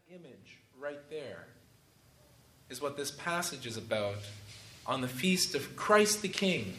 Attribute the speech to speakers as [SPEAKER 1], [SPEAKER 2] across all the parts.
[SPEAKER 1] image right there is what this passage is about on the feast of Christ the King.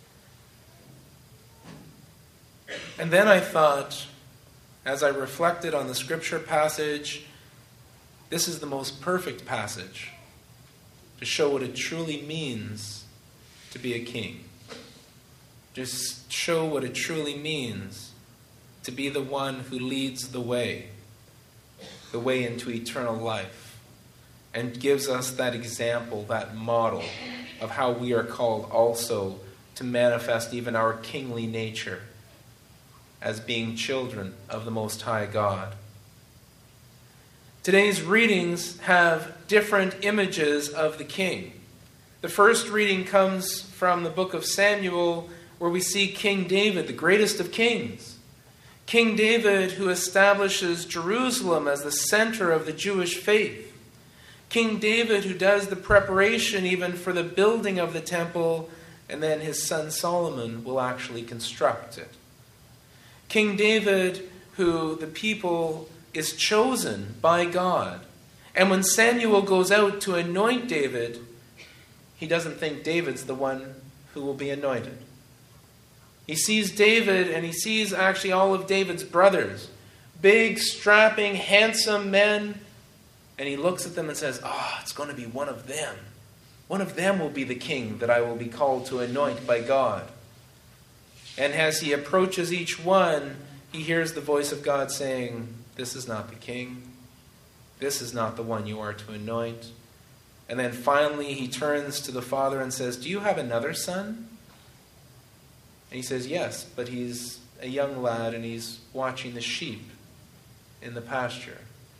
[SPEAKER 1] And then I thought, as I reflected on the scripture passage, this is the most perfect passage to show what it truly means to be a king. Just show what it truly means to be the one who leads the way into eternal life, and gives us that example, that model of how we are called also to manifest even our kingly nature as being children of the Most High God. Today's readings have different images of the king. The first reading comes from the book of Samuel, where we see King David, the greatest of kings. King David, who establishes Jerusalem as the center of the Jewish faith. King David, who does the preparation even for the building of the temple, and then his son Solomon will actually construct it. King David, who the people is chosen by God. And when Samuel goes out to anoint David, he doesn't think David's the one who will be anointed. He sees David, and he sees actually all of David's brothers, big, strapping, handsome men, and he looks at them and says, it's going to be one of them. One of them will be the king that I will be called to anoint by God. And as he approaches each one, he hears the voice of God saying, this is not the king. This is not the one you are to anoint. And then finally he turns to the father and says, do you have another son? And he says, yes, but he's a young lad and he's watching the sheep in the pasture.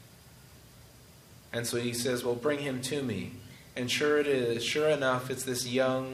[SPEAKER 1] And so he says, well, bring him to me. And sure enough, it's this young,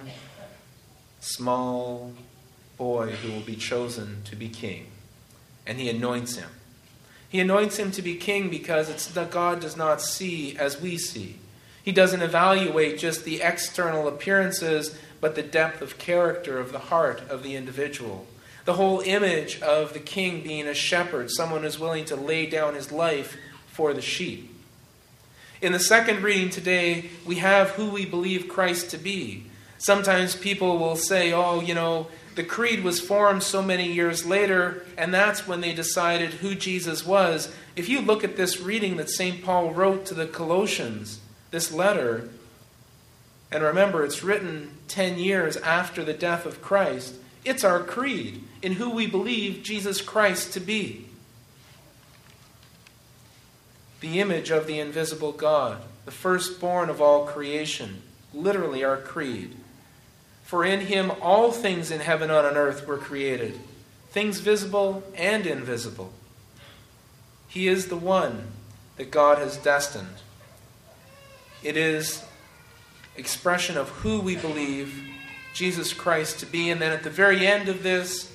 [SPEAKER 1] small boy who will be chosen to be king. And he anoints him. He anoints him to be king because it's that God does not see as we see. He doesn't evaluate just the external appearances, but the depth of character of the heart of the individual. The whole image of the king being a shepherd, someone who's willing to lay down his life for the sheep. In the second reading today, we have who we believe Christ to be. Sometimes people will say, the creed was formed so many years later, and that's when they decided who Jesus was. If you look at this reading that St. Paul wrote to the Colossians, this letter, and remember, it's written 10 years after the death of Christ. It's our creed in who we believe Jesus Christ to be. The image of the invisible God, the firstborn of all creation, literally our creed. For in him all things in heaven and on earth were created, things visible and invisible. He is the one that God has destined. It is expression of who we believe Jesus Christ to be. And then at the very end of this,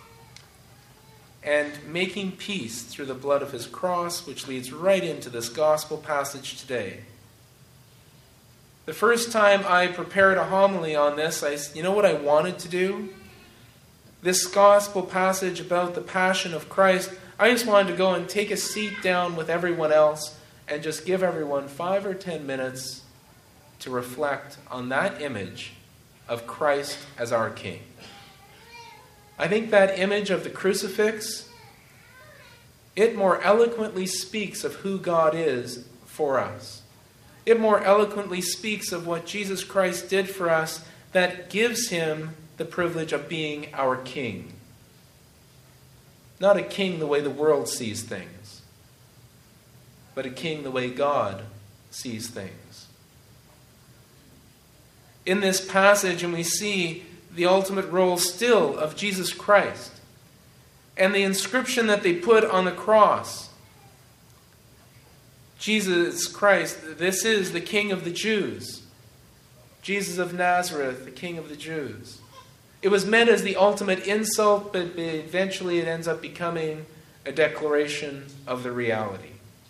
[SPEAKER 1] and making peace through the blood of his cross, which leads right into this gospel passage today. The first time I prepared a homily on this, you know what I wanted to do? This gospel passage about the passion of Christ, I just wanted to go and take a seat down with everyone else and just give everyone 5 or 10 minutes to reflect on that image of Christ as our King. I think that image of the crucifix, it more eloquently speaks of who God is for us. It more eloquently speaks of what Jesus Christ did for us that gives him the privilege of being our King. Not a king the way the world sees things, but a king the way God sees things. In this passage, and we see the ultimate role still of Jesus Christ, and the inscription that they put on the cross. Jesus Christ, this is the King of the Jews. Jesus of Nazareth, the King of the Jews. It was meant as the ultimate insult, but eventually it ends up becoming a declaration of the reality.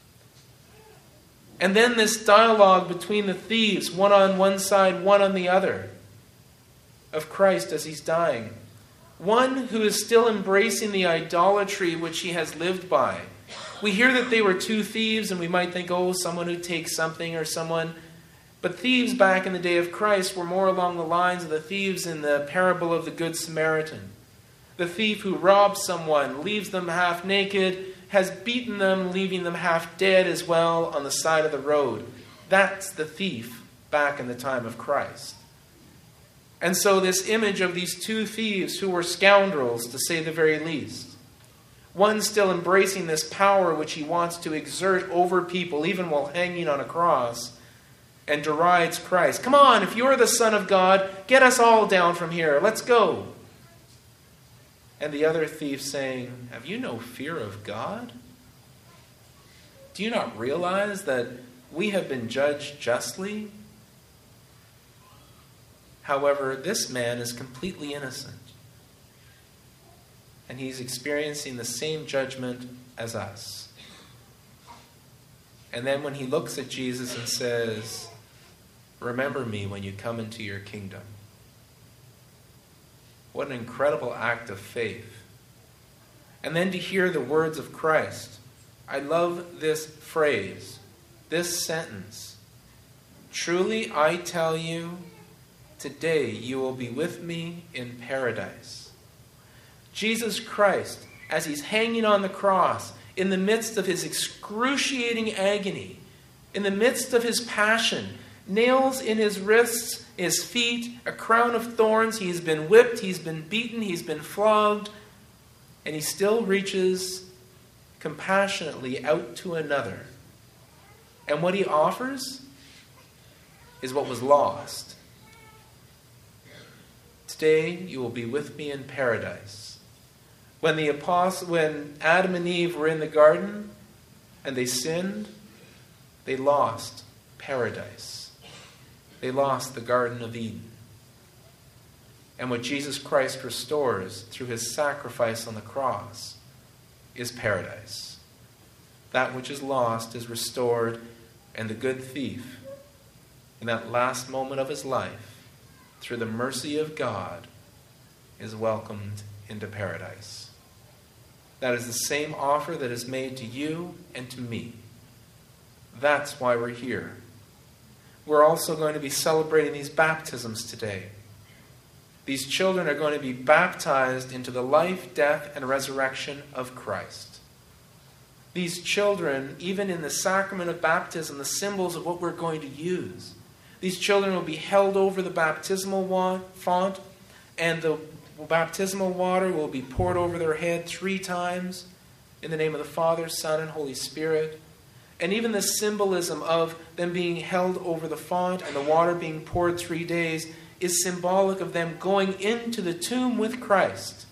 [SPEAKER 1] And then this dialogue between the thieves, one on one side, one on the other, of Christ as he's dying. One who is still embracing the idolatry which he has lived by. We hear that they were two thieves, and we might think, oh, someone who takes something or someone. But thieves back in the day of Christ were more along the lines of the thieves in the parable of the Good Samaritan. The thief who robs someone, leaves them half naked, has beaten them, leaving them half dead as well on the side of the road. That's the thief back in the time of Christ. And so this image of these two thieves who were scoundrels, to say the very least. One still embracing this power which he wants to exert over people, even while hanging on a cross, and derides Christ. Come on, if you're the Son of God, get us all down from here. Let's go. And the other thief saying, have you no fear of God? Do you not realize that we have been judged justly? However, this man is completely innocent. And he's experiencing the same judgment as us. And then when he looks at Jesus and says, remember me when you come into your kingdom. What an incredible act of faith. And then to hear the words of Christ. I love this phrase, this sentence. Truly I tell you, today you will be with me in paradise. Jesus Christ, as he's hanging on the cross, in the midst of his excruciating agony, in the midst of his passion, nails in his wrists, his feet, a crown of thorns. He's been whipped, he's been beaten, he's been flogged, and he still reaches compassionately out to another. And what he offers is what was lost. Today you will be with me in paradise. When Adam and Eve were in the garden and they sinned, they lost paradise. They lost the Garden of Eden. And what Jesus Christ restores through his sacrifice on the cross is paradise. That which is lost is restored, and the good thief, in that last moment of his life, through the mercy of God, is welcomed into paradise. That is the same offer that is made to you and to me. That's why we're here. We're also going to be celebrating these baptisms today. These children are going to be baptized into the life, death, and resurrection of Christ. These children, even in the sacrament of baptism, the symbols of what we're going to use. These children will be held over the baptismal font, and the baptismal water will be poured over their head 3 times in the name of the Father, Son, and Holy Spirit. And even the symbolism of them being held over the font and the water being poured 3 days is symbolic of them going into the tomb with Christ.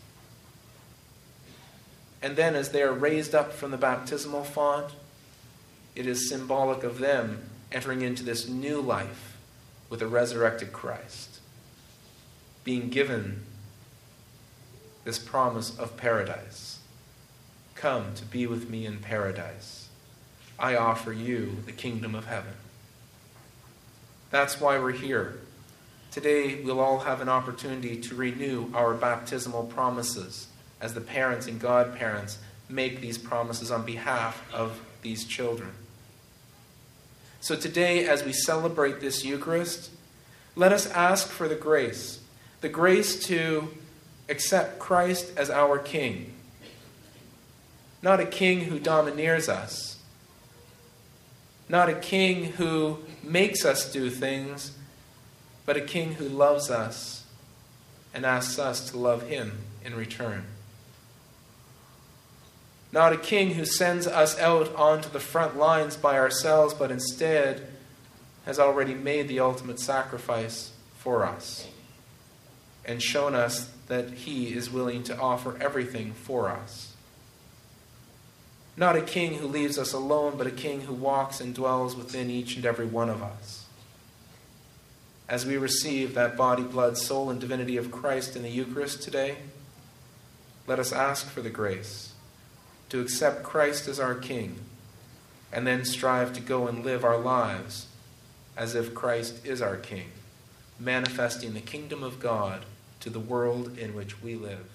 [SPEAKER 1] And then as they are raised up from the baptismal font, it is symbolic of them entering into this new life with a resurrected Christ, being given this promise of paradise. Come to be with me in paradise. I offer you the kingdom of heaven. That's why we're here. Today we'll all have an opportunity to renew our baptismal promises as the parents and godparents make these promises on behalf of these children. So today, as we celebrate this Eucharist, let us ask for the grace to accept Christ as our King. Not a king who domineers us. Not a king who makes us do things, but a king who loves us and asks us to love him in return. Not a king who sends us out onto the front lines by ourselves, but instead has already made the ultimate sacrifice for us and shown us that he is willing to offer everything for us. Not a king who leaves us alone, but a king who walks and dwells within each and every one of us. As we receive that body, blood, soul, and divinity of Christ in the Eucharist today, let us ask for the grace to accept Christ as our King, and then strive to go and live our lives as if Christ is our King, manifesting the kingdom of God to the world in which we live.